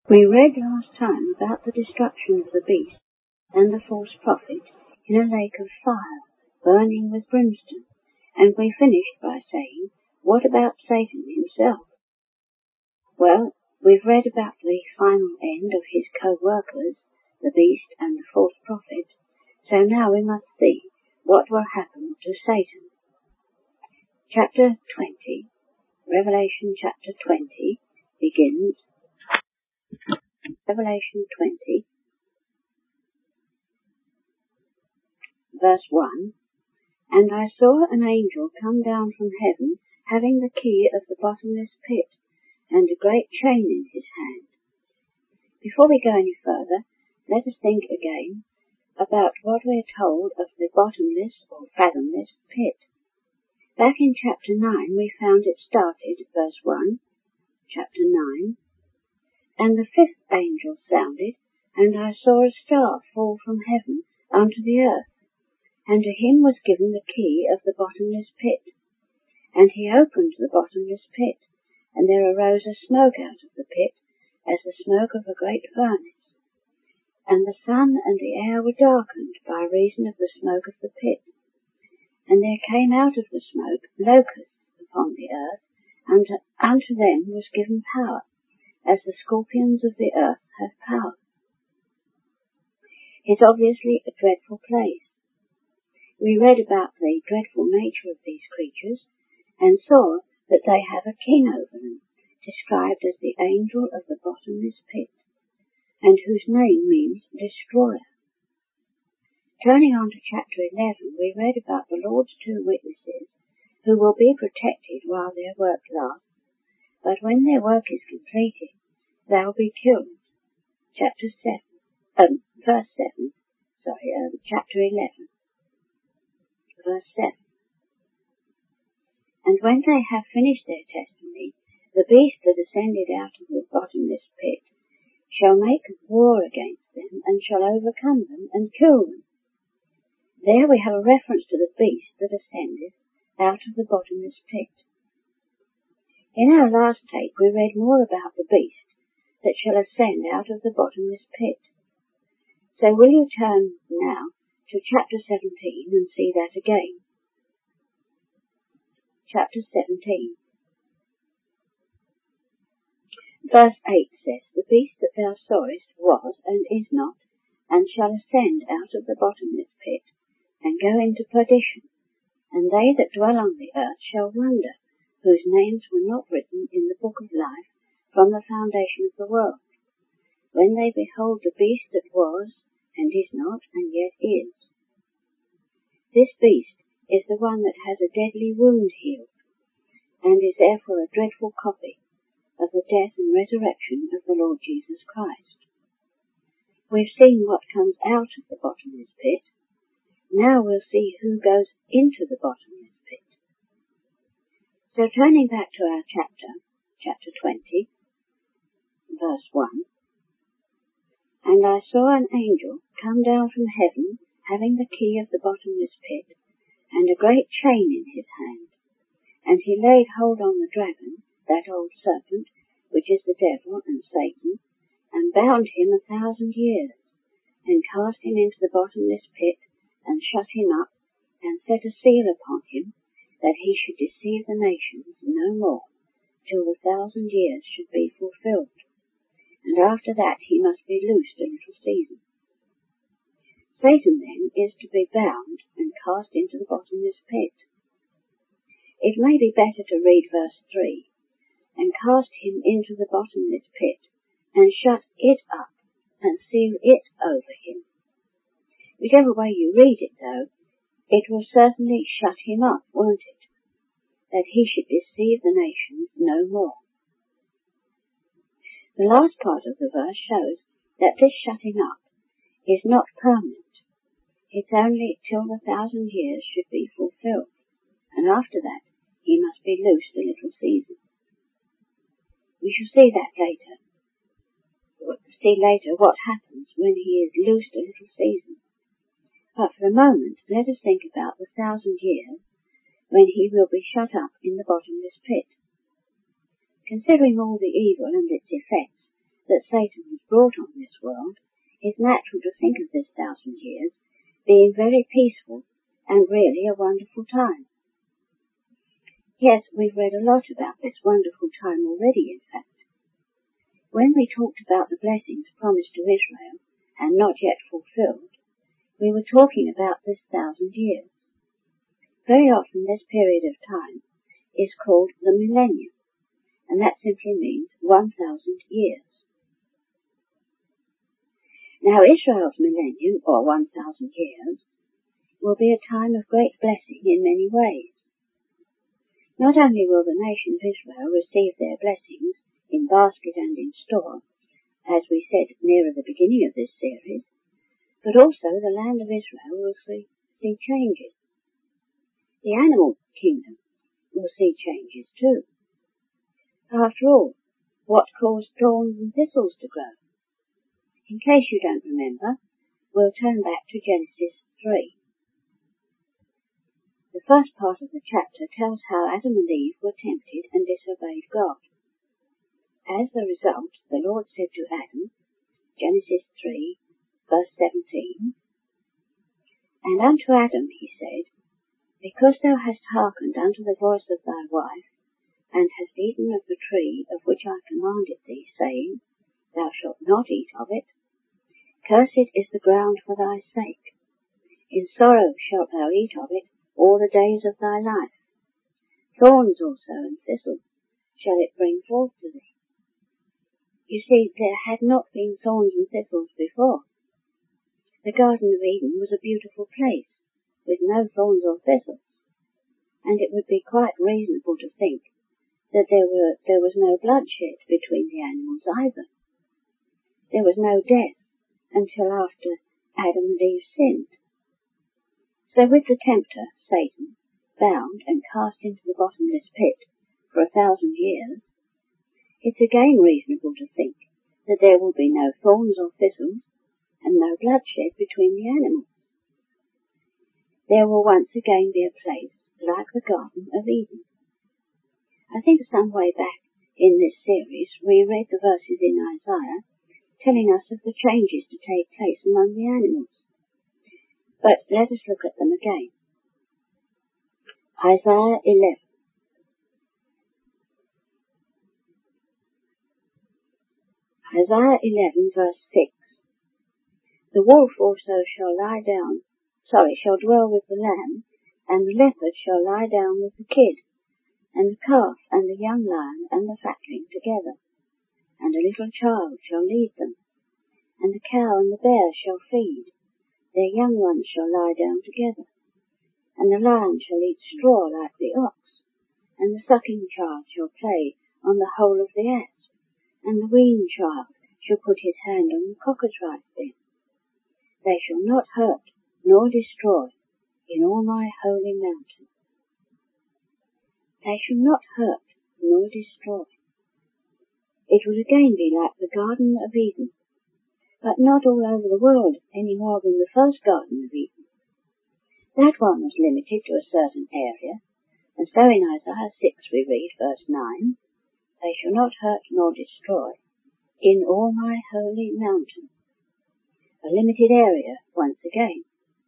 We read last time about the destruction of the beast and the false prophet in a lake of fire, burning with brimstone, and we finished by saying, what about Satan himself? Well, we've read about the final end of his co-workers, the beast and the false prophet, so now we must see what will happen to Satan. Chapter 20, Revelation chapter 20, begins. Revelation 20, verse 1, And I saw an angel come down from heaven, having the key of the bottomless pit, and a great chain in his hand. Before we go any further, let us think again about what we are told of the bottomless or fathomless pit. Back in chapter 9 we found it started, verse 1, chapter 9, And the fifth angel sounded, and I saw a star fall from heaven unto the earth, and to him was given the key of the bottomless pit. And he opened the bottomless pit, and there arose a smoke out of the pit, as the smoke of a great furnace. And the sun and the air were darkened by reason of the smoke of the pit. And there came out of the smoke locusts upon the earth, and unto them was given power, as the scorpions of the earth have power. It's obviously a dreadful place. We read about the dreadful nature of these creatures, and saw that they have a king over them, described as the angel of the bottomless pit, and whose name means destroyer. Turning on to chapter 11, we read about the Lord's two witnesses, who will be protected while their work lasts, but when their work is completed, they'll be killed. Chapter 11, verse 7. And when they have finished their testimony, the beast that ascended out of the bottomless pit shall make war against them, and shall overcome them, and kill them. There we have a reference to the beast that ascended out of the bottomless pit. In our last tape we read more about the beast that shall ascend out of the bottomless pit. So will you turn now to chapter 17 and see that again? Chapter 17. Verse 8 says, The beast that thou sawest was, and is not, and shall ascend out of the bottomless pit, and go into perdition, and they that dwell on the earth shall wonder, whose names were not written in the book of life from the foundation of the world, when they behold the beast that was, and is not, and yet is. This beast is the one that has a deadly wound healed, and is therefore a dreadful copy of the death and resurrection of the Lord Jesus Christ. We've seen what comes out of the bottomless pit. Now we'll see who goes into the bottomless pit. So turning back to our chapter 20, verse 1, And I saw an angel come down from heaven, having the key of the bottomless pit, and a great chain in his hand. And he laid hold on the dragon, that old serpent, which is the devil and Satan, and bound him 1,000 years, and cast him into the bottomless pit, and shut him up, and set a seal upon him, that he should deceive the nations no more, till the 1,000 years should be fulfilled. And after that he must be loosed a little season. Satan then is to be bound and cast into the bottomless pit. It may be better to read verse 3, and cast him into the bottomless pit, and shut it up, and seal it over him. Whichever way you read it, though, it will certainly shut him up, won't it? That he should deceive the nations no more. The last part of the verse shows that this shutting up is not permanent. It's only till the 1,000 years should be fulfilled, and after that he must be loosed a little season. We shall see that later. See later what happens when he is loosed a little season. But for a moment, let us think about the 1,000 years when he will be shut up in the bottomless pit. Considering all the evil and its effects that Satan was brought on this world, it's natural to think of this 1,000 years being very peaceful and really a wonderful time. Yes, we've read a lot about this wonderful time already, in fact. When we talked about the blessings promised to Israel and not yet fulfilled, we were talking about this 1,000 years. Very often this period of time is called the millennium, and that simply means 1,000 years. Now Israel's millennium, or 1,000 years, will be a time of great blessing in many ways. Not only will the nation of Israel receive their blessings in basket and in store, as we said nearer the beginning of this series, but also the land of Israel will see changes. The animal kingdom will see changes too. After all, what caused thorns and thistles to grow? In case you don't remember, we'll turn back to Genesis 3. The first part of the chapter tells how Adam and Eve were tempted and disobeyed God. As a result, the Lord said to Adam, Genesis 3, verse 17, And unto Adam he said, Because thou hast hearkened unto the voice of thy wife, and hast eaten of the tree of which I commanded thee, saying, Thou shalt not eat of it, cursed is the ground for thy sake. In sorrow shalt thou eat of it all the days of thy life. Thorns also and thistles shall it bring forth to thee. You see, there had not been thorns and thistles before. The Garden of Eden was a beautiful place, with no thorns or thistles, and it would be quite reasonable to think that there was no bloodshed between the animals either. There was no death until after Adam and Eve sinned. So with the tempter, Satan, bound and cast into the bottomless pit for 1,000 years, it's again reasonable to think that there will be no thorns or thistles and no bloodshed between the animals. There will once again be a place like the Garden of Eden. I think some way back in this series we read the verses in Isaiah telling us of the changes to take place among the animals. But let us look at them again. Isaiah 11. Isaiah 11 verse 6. The wolf also shall dwell with the lamb, and the leopard shall lie down with the kid, and the calf and the young lion and the fatling together, and a little child shall lead them, and the cow and the bear shall feed, their young ones shall lie down together, and the lion shall eat straw like the ox, and the sucking child shall play on the hole of the asp, and the weaned child shall put his hand on the cockatrice bin. They shall not hurt nor destroy in all my holy mountain. They shall not hurt nor destroy. It would again be like the Garden of Eden, but not all over the world any more than the first Garden of Eden. That one was limited to a certain area, and so in Isaiah 6 we read verse 9, They shall not hurt nor destroy in all my holy mountain. A limited area once again.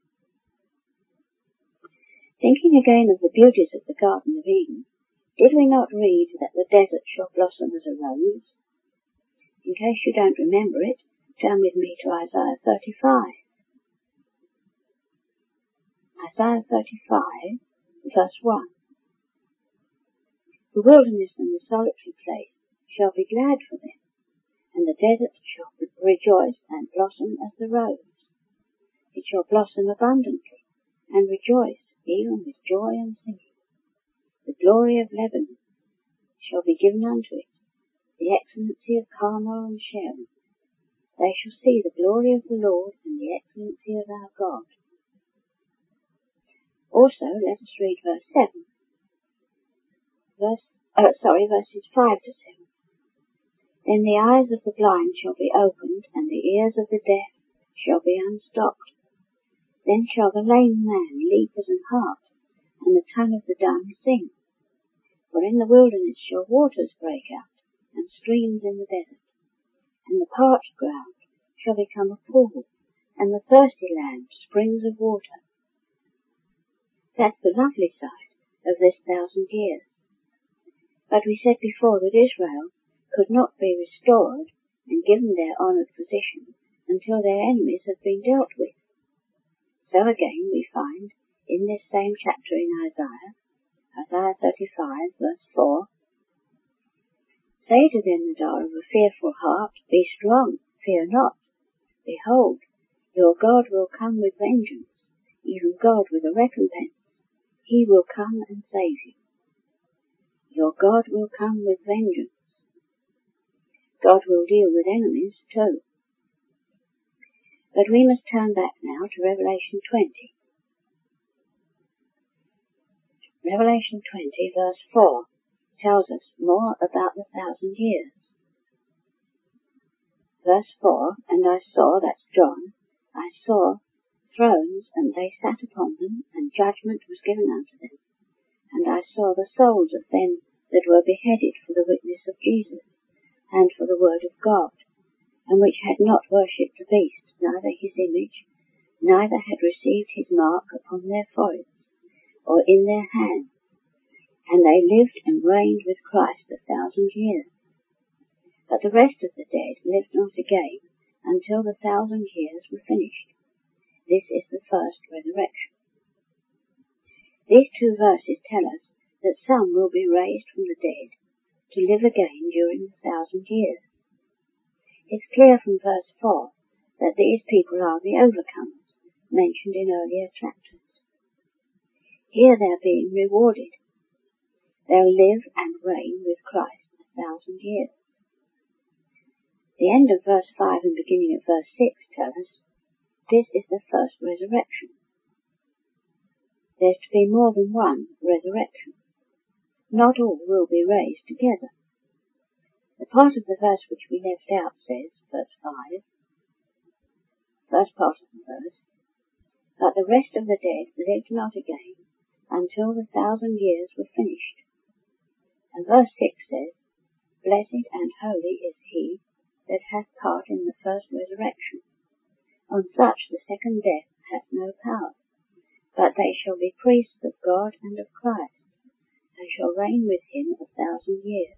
Thinking again of the beauties of the Garden of Eden, did we not read that the desert shall blossom as a rose? In case you don't remember it, turn with me to Isaiah 35. Isaiah 35, verse 1. The wilderness and the solitary place shall be glad for them, and the desert shall rejoice and blossom as the rose. It shall blossom abundantly, and rejoice even with joy and singing. The glory of Lebanon shall be given unto it, the excellency of Carmel and Sharon. They shall see the glory of the Lord and the excellency of our God. Also, let us read verse 7. Verses 5 to 7. Then the eyes of the blind shall be opened, and the ears of the deaf shall be unstopped. Then shall the lame man leap as an hart, and the tongue of the dumb sing. For in the wilderness shall waters break out, and streams in the desert. and the parched ground shall become a pool, and the thirsty land springs of water. That's the lovely side of this 1,000 years. But we said before that Israel could not be restored and given their honoured position until their enemies have been dealt with. So again we find in this same chapter in Isaiah 35, verse 4, Say to them that are of a fearful heart, Be strong, fear not. Behold, your God will come with vengeance, even God with a recompense. He will come and save you. Your God will come with vengeance. God will deal with enemies too. But we must turn back now to Revelation 20. Revelation 20, verse 4, tells us more about the 1,000 years. Verse 4, And I saw, that's John, I saw thrones, and they sat upon them, and judgment was given unto them. And I saw the souls of them that were beheaded for the witness of Jesus, and for the word of God, and which had not worshipped the beast, neither his image, neither had received his mark upon their foreheads, or in their hands. And they lived and reigned with Christ 1,000 years. But the rest of the dead lived not again, until the 1,000 years were finished. This is the first resurrection. These two verses tell us that some will be raised from the dead to live again during the 1,000 years. It's clear from verse 4 that these people are the overcomers mentioned in earlier chapters. Here they're being rewarded. They'll live and reign with Christ 1,000 years. The end of verse 5 and beginning of verse 6 tell us this is the first resurrection. There's to be more than one resurrection. Not all will be raised together. The part of the verse which we left out says, verse 5, first part of the verse, But the rest of the dead lived not again until the 1,000 years were finished. And verse 6 says, Blessed and holy is he that hath part in the first resurrection. On such the second death hath no power, but they shall be priests of God and of Christ, and shall reign with him 1,000 years.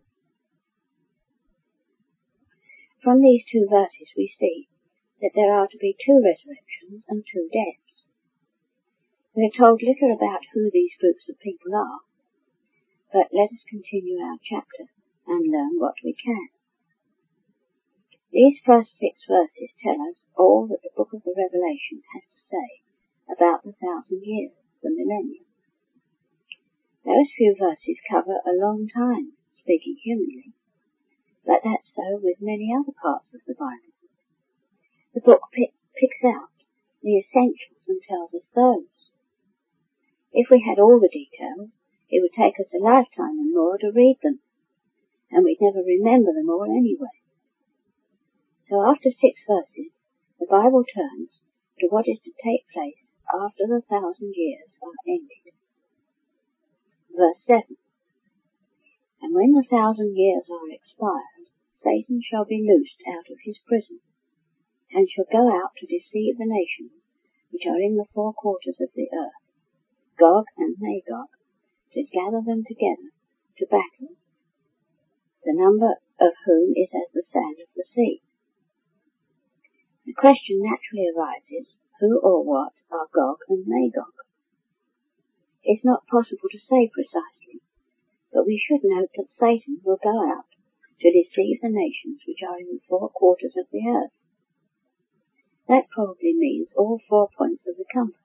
From these two verses we see that there are to be two resurrections and two deaths. We are told little about who these groups of people are, but let us continue our chapter and learn what we can. These first 6 verses tell us all that the book of the Revelation has to say about the 1,000 years, the millennium. Those few verses cover a long time, speaking humanly, but that's so with many other parts of the Bible. The book picks out the essentials and tells us those. If we had all the details, it would take us a lifetime and more to read them, and we'd never remember them all anyway. So after 6 verses, the Bible turns to what is to take place after the 1,000 years are ended. Verse 7, And when the 1,000 years are expired, Satan shall be loosed out of his prison, and shall go out to deceive the nations which are in the 4 quarters of the earth, Gog and Magog, to gather them together to battle, the number of whom is as the sand of the sea. The question naturally arises, who or what are Gog and Magog? It's not possible to say precisely, but we should note that Satan will go out to deceive the nations which are in the 4 quarters of the earth. That probably means all 4 points of the compass.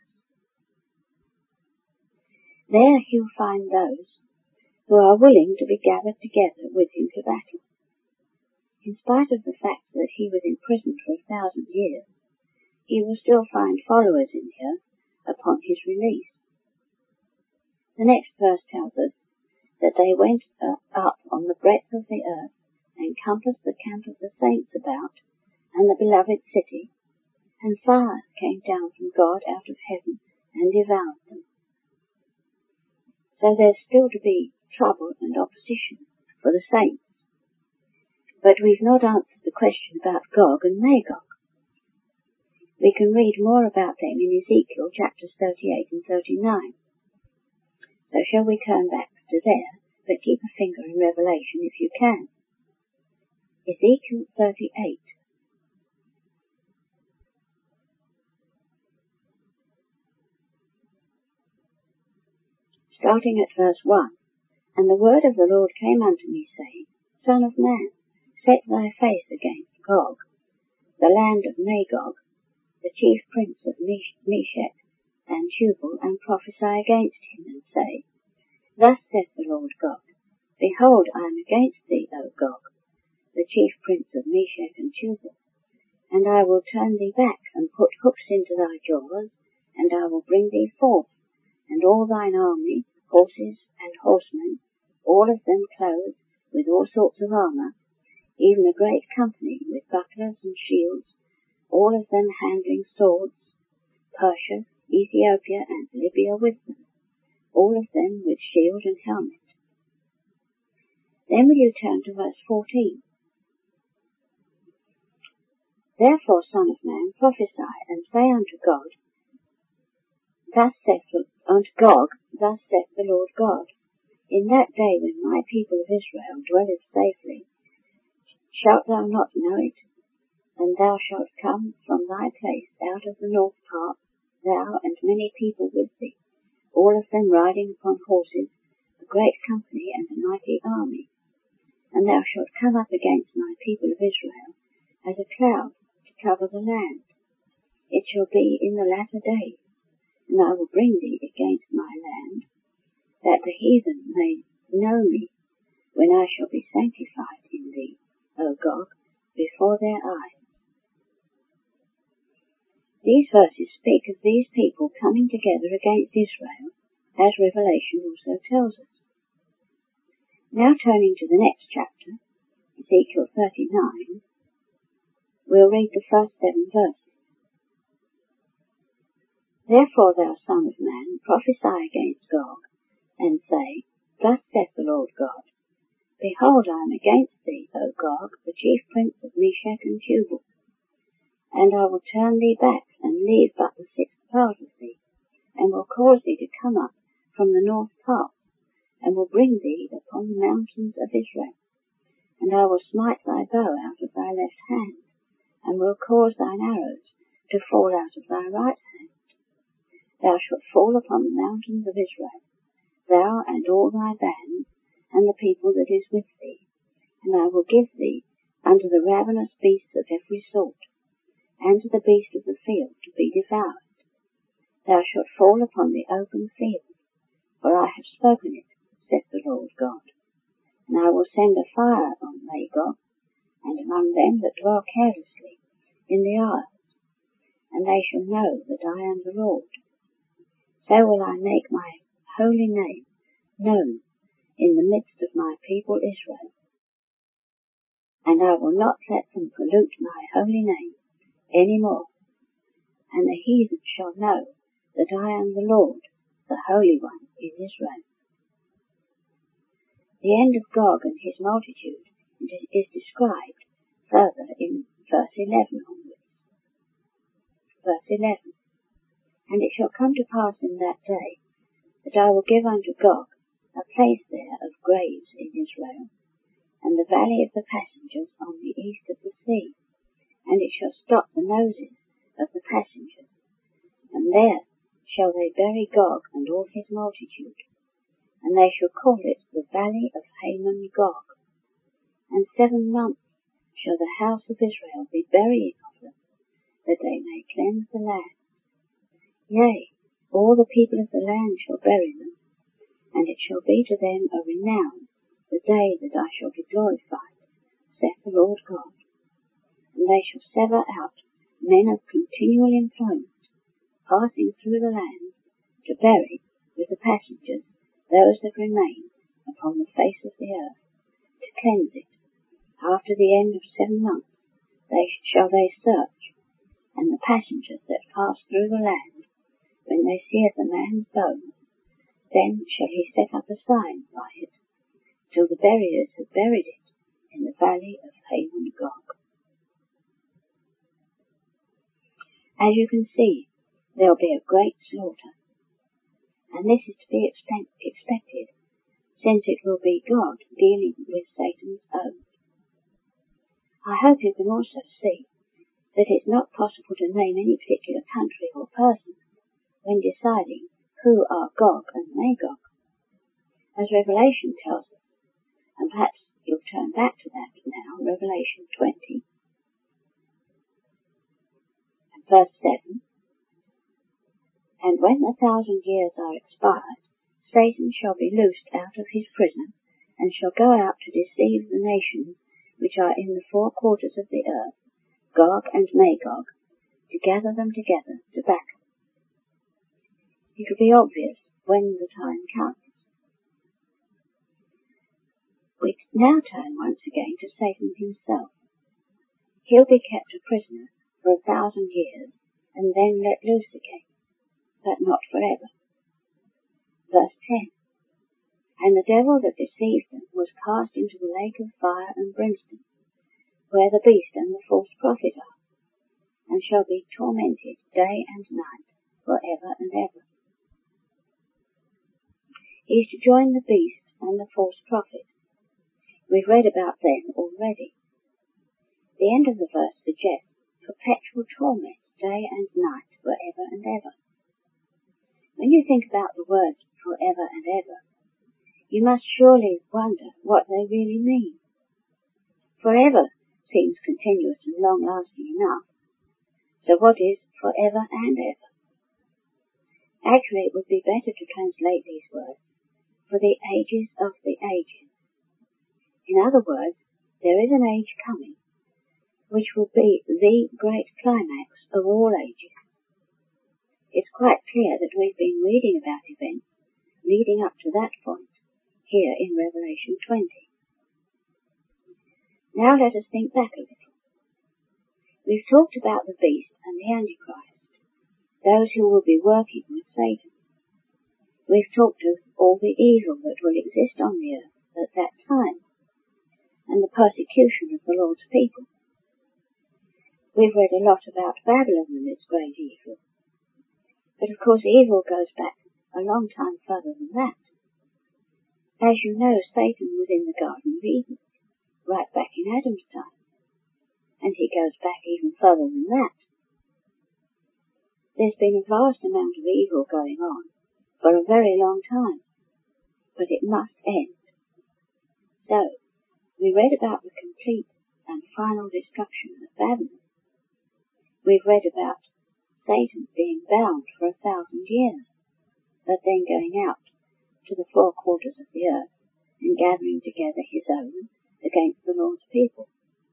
There he'll find those who are willing to be gathered together with him to battle. In spite of the fact that he was imprisoned for 1,000 years, he will still find followers in here upon his release. The next verse tells us that they went up on the breadth of the earth and compassed the camp of the saints about, and the beloved city, and fire came down from God out of heaven and devoured them. So there's still to be trouble and opposition for the saints. But we've not answered the the question about Gog and Magog. We can read more about them in Ezekiel chapters 38 and 39. So shall we turn back to there, but keep a finger in Revelation if you can. Ezekiel 38. Starting at verse 1. And the word of the Lord came unto me, saying, Son of man, set thy face against Gog, the land of Magog, the chief prince of Meshech and Tubal, and prophesy against him, and say, Thus saith the Lord God, Behold, I am against thee, O Gog, the chief prince of Meshech and Tubal, and I will turn thee back, and put hooks into thy jaws, and I will bring thee forth, and all thine army, horses and horsemen, all of them clothed with all sorts of armour, even a great company with bucklers and shields, all of them handling swords, Persia, Ethiopia, and Libya with them, all of them with shield and helmet. Then will you turn to verse 14. Therefore, son of man, prophesy, and say unto God, Thus saith the Lord God, In that day when my people of Israel dwelleth safely, shalt thou not know it? And thou shalt come from thy place out of the north part, thou and many people with thee, all of them riding upon horses, a great company and a mighty army. And thou shalt come up against my people of Israel as a cloud to cover the land. It shall be in the latter days, and I will bring thee against my land, that the heathen may know me, when I shall be sanctified in thee, O Gog, before their eyes. These verses speak of these people coming together against Israel, as Revelation also tells us. Now turning to the next chapter, Ezekiel 39, we'll read the first 7 verses. Therefore, thou son of man, prophesy against Gog, and say, Thus saith the Lord God, Behold, I am against thee, O Gog, the chief prince of Meshech and Tubal, and I will turn thee back, and leave but the 6th part of thee, and will cause thee to come up from the north part, and will bring thee upon the mountains of Israel. And I will smite thy bow out of thy left hand, and will cause thine arrows to fall out of thy right hand. Thou shalt fall upon the mountains of Israel, thou and all thy band, and the people that is with thee, and I will give thee unto the ravenous beasts of every sort, and to the beast of the field to be devoured. Thou shalt fall upon the open field, for I have spoken it, saith the Lord God. And I will send a fire on Magog, and among them that dwell carelessly in the isles, and they shall know that I am the Lord. So will I make my holy name known in the midst of my people Israel, and I will not let them pollute my holy name any more. And the heathen shall know that I am the Lord, the Holy One in Israel. The end of Gog and his multitude is described further in verse 11 onwards. Verse 11. And it shall come to pass in that day that I will give unto Gog a place there of graves in Israel, and the valley of the passengers on the east of the sea, and it shall stop the noses of the passengers, and there shall they bury Gog and all his multitude, and they shall call it the valley of Hamon Gog. And 7 months shall the house of Israel be burying of them, that they may cleanse the land. Yea, all the people of the land shall bury them, and it shall be to them a renown the day that I shall be glorified, saith the Lord God. And they shall sever out men of continual employment, passing through the land, to bury with the passengers those that remain upon the face of the earth, to cleanse it. After the end of 7 months shall they search, and the passengers that pass through the land, when they see the man's bones, then shall he set up a sign by it, till the buriers have buried it in the valley of Hamon Gog. As you can see, there'll be a great slaughter, and this is to be expected, since it will be God dealing with Satan's own. I hope you can also see that it's not possible to name any particular country or person when deciding who are Gog and Magog, as Revelation tells us, and perhaps you'll turn back to that now, Revelation 20 and verse 7. And when the 1,000 years are expired, Satan shall be loosed out of his prison, and shall go out to deceive the nations which are in the 4 quarters of the earth, Gog and Magog, to gather them together to battle. It will be obvious when the time comes. We now turn once again to Satan himself. He'll be kept a prisoner for 1,000 years, and then let loose again, but not forever. Verse 10. And the devil that deceived them was cast into the lake of fire and brimstone, where the beast and the false prophet are, and shall be tormented day and night for ever and ever. He is to join the beast and the false prophet. We've read about them already. The end of the verse suggests perpetual torment day and night forever and ever. When you think about the words forever and ever, you must surely wonder what they really mean. Forever seems continuous and long-lasting enough. So what is forever and ever? Actually, it would be better to translate these words for the ages of the ages. In other words, there is an age coming which will be the great climax of all ages. It's quite clear that we've been reading about events leading up to that point here in Revelation 20. Now let us think back a little. We've talked about the beast and the Antichrist, those who will be working with Satan. We've talked of all the evil that will exist on the earth at that time, and the persecution of the Lord's people. We've read a lot about Babylon and its great evil. But of course evil goes back a long time further than that. As you know, Satan was in the Garden of Eden, right back in Adam's time. And he goes back even further than that. There's been a vast amount of evil going on for a very long time, but it must end. So, we read about the complete and final destruction of Babylon. We've read about Satan being bound for 1,000 years, but then going out to the 4 quarters of the earth and gathering together his own against the Lord's people.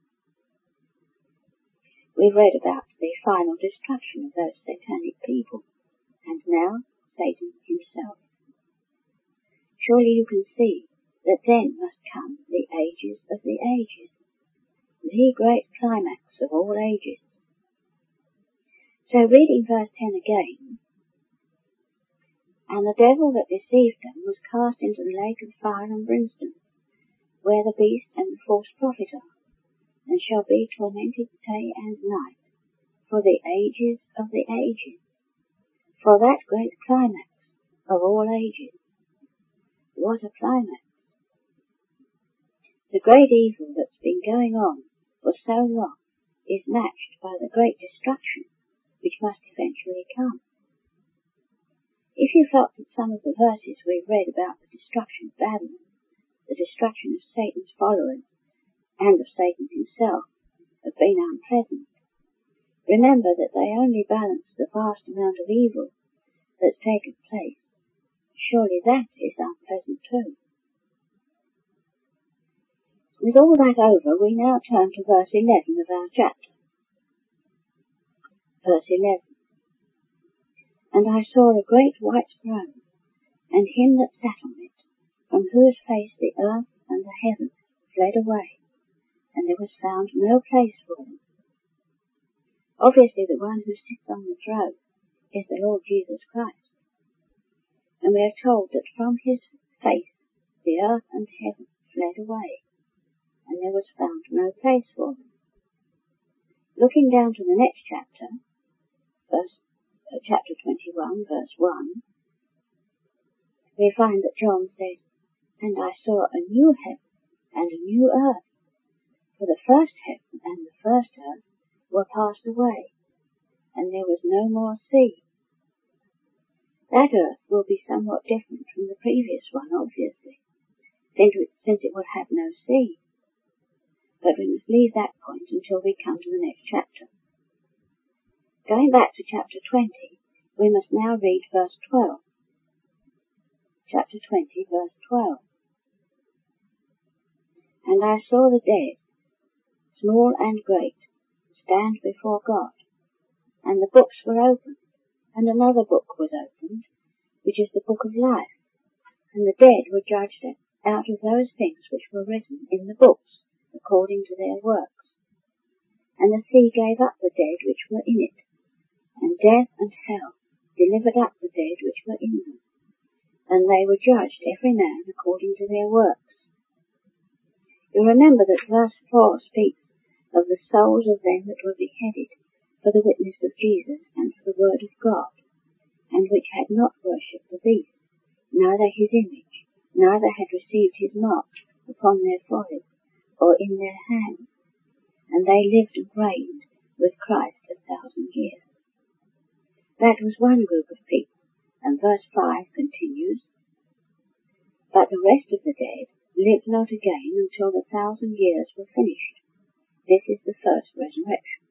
We've read about the final destruction of those satanic people, and now Satan himself. Surely you can see that then must come the ages of the ages, the great climax of all ages. So reading verse 10 again, and the devil that deceived them was cast into the lake of fire and brimstone, where the beast and the false prophet are, and shall be tormented day and night for the ages of the ages, for that great climax of all ages. What a climax! The great evil that's been going on for so long is matched by the great destruction which must eventually come. If you felt that some of the verses we've read about the destruction of Babylon, the destruction of Satan's followers, and of Satan himself, have been unpleasant, remember that they only balance the vast amount of evil that's taken place. Surely that is unpleasant too. With all that over, we now turn to verse 11 of our chapter. Verse 11. And I saw a great white throne, and him that sat on it, from whose face the earth and the heavens fled away, and there was found no place for them. Obviously the one who sits on the throne is the Lord Jesus Christ. And we are told that from his face the earth and heaven fled away, and there was found no place for them. Looking down to the next chapter, chapter 21, verse 1, we find that John says, "And I saw a new heaven and a new earth, for the first heaven and the first earth were passed away, and there was no more sea." That earth will be somewhat different from the previous one, obviously, since it will have no sea. But we must leave that point until we come to the next chapter. Going back to chapter 20, we must now read verse 12. Chapter 20, verse 12. "And I saw the dead, small and great, stand before God, and the books were opened, and another book was opened, which is the book of life, and the dead were judged out of those things which were written in the books, according to their works. And the sea gave up the dead which were in it, and death and hell delivered up the dead which were in them, and they were judged every man according to their works." You remember that verse 4 speaks of the souls of them that were beheaded for the witness of Jesus and for the word of God, and which had not worshipped the beast, neither his image, neither had received his mark upon their foreheads or in their hands, and they lived and reigned with Christ 1,000 years. That was one group of people, and verse 5 continues, "But the rest of the dead lived not again until the 1,000 years were finished." This is the first resurrection.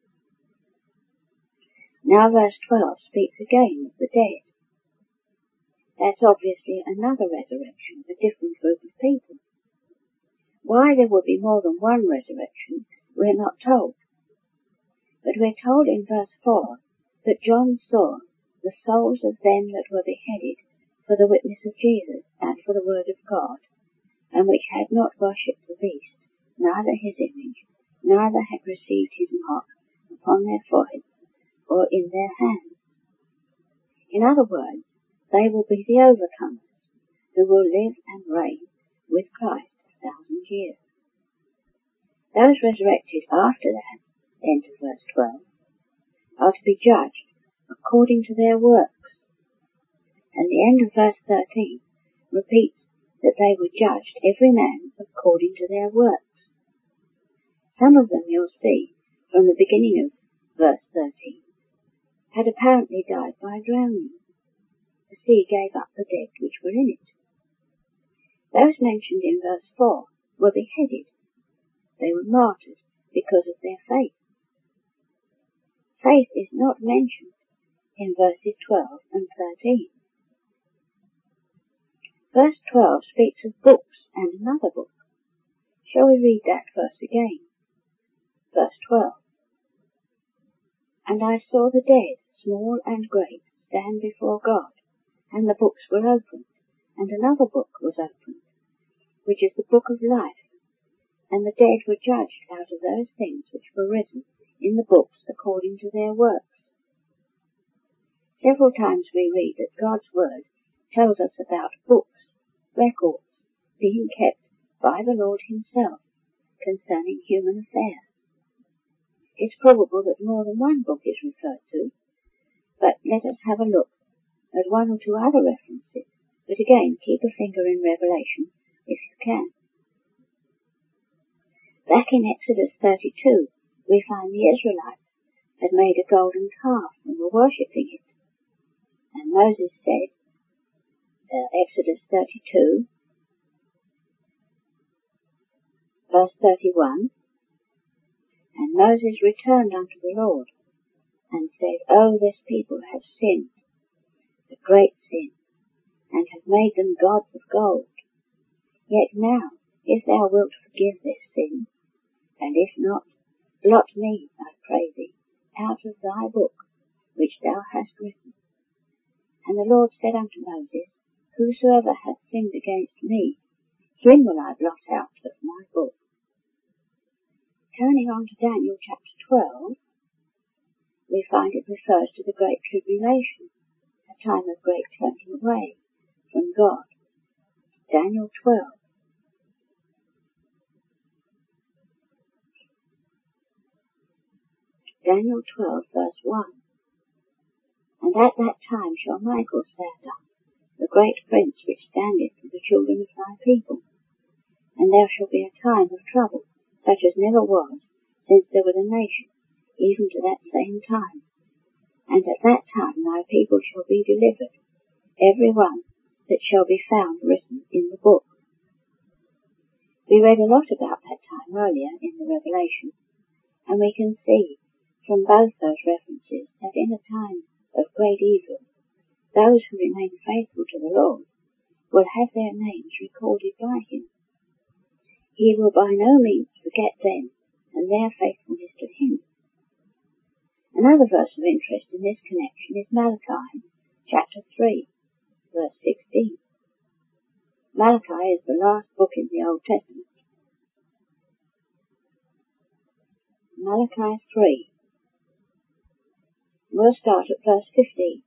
Now verse 12 speaks again of the dead. That's obviously another resurrection, a different group of people. Why there will be more than one resurrection, we're not told. But we're told in verse 4 that John saw the souls of them that were beheaded for the witness of Jesus and for the word of God, and which had not worshipped the beast, neither his image, neither had received his mark upon their foreheads or in their hands. In other words, they will be the overcomers, who will live and reign with Christ 1,000 years. Those resurrected after that, end of verse 12, are to be judged according to their works. And the end of verse 13 repeats that they were judged every man according to their works. Some of them, you'll see, from the beginning of verse 13, had apparently died by drowning. The sea gave up the dead which were in it. Those mentioned in verse 4 were beheaded. They were martyred because of their faith. Faith is not mentioned in verses 12 and 13. Verse 12 speaks of books and another book. Shall we read that verse again? Verse 12. "And I saw the dead, small and great, stand before God, and the books were opened, and another book was opened, which is the book of life, and the dead were judged out of those things which were written in the books according to their works." Several times we read that God's word tells us about books, records, being kept by the Lord himself concerning human affairs. It's probable that more than one book is referred to, but let us have a look at one or two other references. But again, keep a finger in Revelation if you can. Back in Exodus 32, we find the Israelites had made a golden calf and were worshipping it. And Moses said, Exodus 32, verse 31, "And Moses returned unto the Lord, and said, O this people have sinned, a great sin, and have made them gods of gold. Yet now, if thou wilt forgive this sin, and if not, blot me, I pray thee, out of thy book which thou hast written. And the Lord said unto Moses, Whosoever hath sinned against me, him will I blot out of my book." Turning on to Daniel chapter 12, we find it refers to the Great Tribulation, a time of great turning away from God. Daniel 12. Daniel 12, verse 1. And at that time shall Michael stand up, the great prince which standeth for the children of thy people. And there shall be a time of trouble, such as never was, since there was a nation, even to that same time. And at that time thy people shall be delivered, every one that shall be found written in the book. We read a lot about that time earlier in the Revelation, and we can see from both those references that in a time of great evil, those who remain faithful to the Lord will have their names recorded by him. He will by no means forget them and their faithfulness to him. Another verse of interest in this connection is Malachi, chapter 3, verse 16. Malachi is the last book in the Old Testament. Malachi 3. We'll start at verse 15.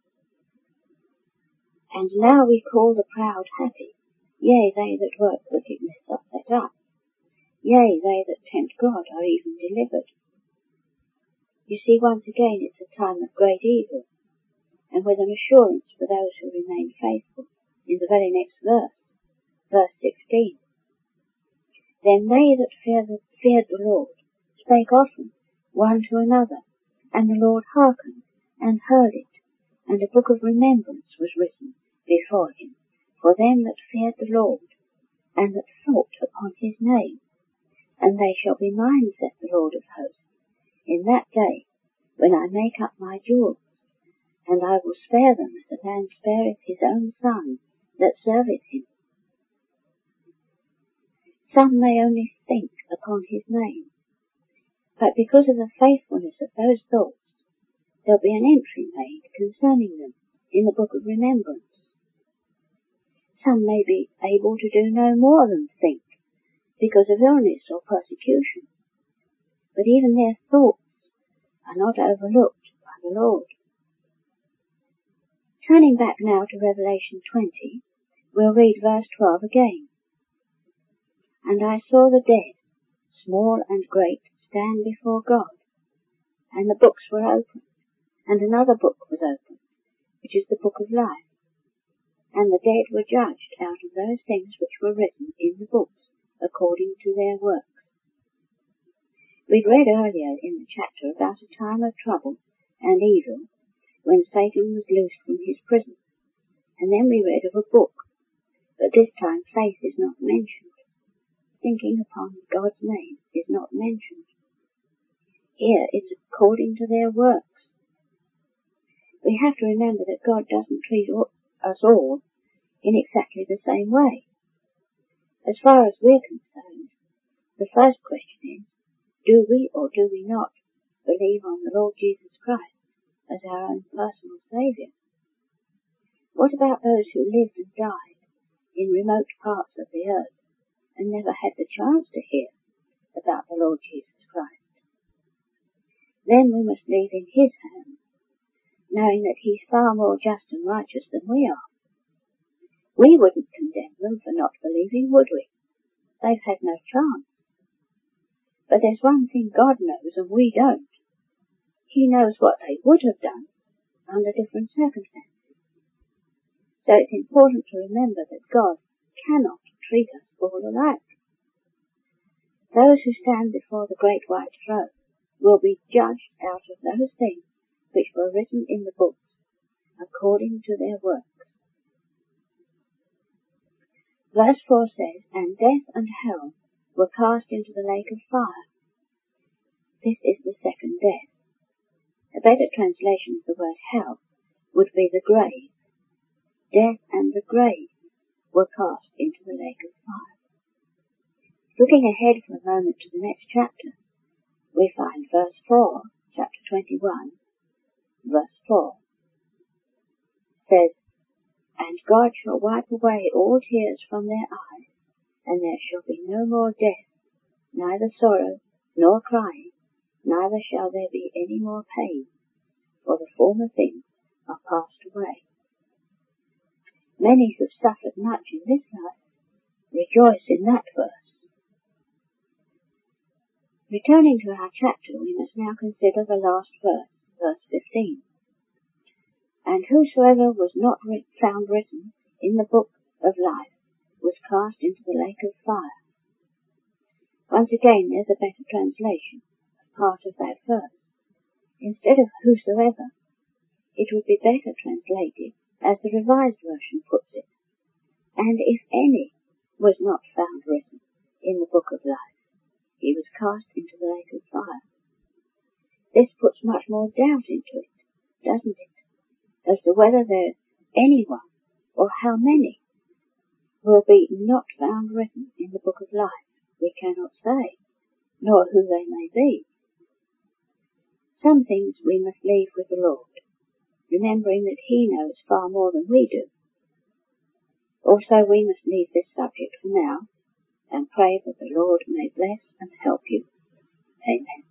And now we call the proud happy, yea, they that work wickedness are set up. Yea, they that tempt God are even delivered. You see, once again, it's a time of great evil, and with an assurance for those who remain faithful in the very next verse, verse 16. Then they that feared the Lord spake often one to another, and the Lord hearkened and heard it, and a book of remembrance was written before him for them that feared the Lord, and that thought upon his name. And they shall be mine, saith the Lord of hosts, in that day when I make up my jewels, and I will spare them as a man spareth his own son that serveth him. Some may only think upon his name, but because of the faithfulness of those thoughts, there'll be an entry made concerning them in the book of remembrance. Some may be able to do no more than think, because of illness or persecution, but even their thoughts are not overlooked by the Lord. Turning back now to Revelation 20, we'll read verse 12 again. And I saw the dead, small and great, stand before God, and the books were opened, and another book was opened, which is the book of life. And the dead were judged out of those things which were written in the books, according to their works. We'd read earlier in the chapter about a time of trouble and evil, when Satan was loosed from his prison, and then we read of a book, but this time faith is not mentioned. Thinking upon God's name is not mentioned. Here it's according to their works. We have to remember that God doesn't treat us all in exactly the same way. As far as we're concerned, the first question is, do we or do we not believe on the Lord Jesus Christ as our own personal Saviour? What about those who lived and died in remote parts of the earth and never had the chance to hear about the Lord Jesus Christ? Then we must leave in his hands, knowing that he's far more just and righteous than we are. We wouldn't condemn them for not believing, would we? They've had no chance. But there's one thing God knows and we don't. He knows what they would have done under different circumstances. So it's important to remember that God cannot treat us all alike. Those who stand before the great white throne will be judged out of those things which were written in the books, according to their works. Verse 4 says, and death and hell were cast into the lake of fire. This is the second death. A better translation of the word hell would be the grave. Death and the grave were cast into the lake of fire. Looking ahead for a moment to the next chapter, we find verse 4, chapter 21, verse 4, says, and God shall wipe away all tears from their eyes, and there shall be no more death, neither sorrow, nor crying, neither shall there be any more pain, for the former things are passed away. Many who've suffered much in this life rejoice in that verse. Returning to our chapter, we must now consider the last verse, verse 15. And whosoever was not found written in the book of life was cast into the lake of fire. Once again, there's a better translation of part of that verse. Instead of whosoever, it would be better translated as the Revised Version puts it. And if any was not found written in the book of life, he was cast into the lake of fire. This puts much more doubt into it, doesn't it, as to whether there's anyone or how many will be not found written in the book of life. We cannot say, nor who they may be. Some things we must leave with the Lord, remembering that He knows far more than we do. Also, we must leave this subject for now and pray that the Lord may bless and help you. Amen.